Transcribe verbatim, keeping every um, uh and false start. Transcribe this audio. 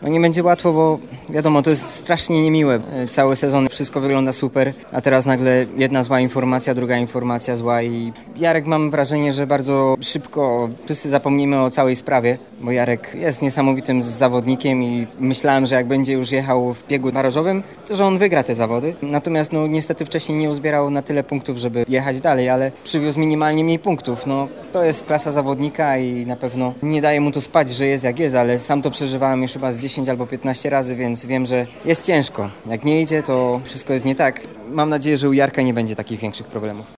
No nie będzie łatwo, bo wiadomo, to jest strasznie niemiłe. Cały sezon wszystko wygląda super, a teraz nagle jedna zła informacja, druga informacja zła i Jarek, mam wrażenie, że bardzo szybko wszyscy zapomnimy o całej sprawie, bo Jarek jest niesamowitym zawodnikiem i myślałem, że jak będzie już jechał w biegu barażowym, to że on wygra te zawody. Natomiast no niestety wcześniej nie uzbierał na tyle punktów, żeby jechać dalej, ale przywiózł minimalnie mniej punktów. No to jest klasa zawodnika i na pewno nie daje mu to spać, że jest jak jest, ale sam to przeżywałem już chyba z dziesięć albo piętnaście razy, więc wiem, że jest ciężko. Jak nie idzie, to wszystko jest nie tak. Mam nadzieję, że u Jarka nie będzie takich większych problemów.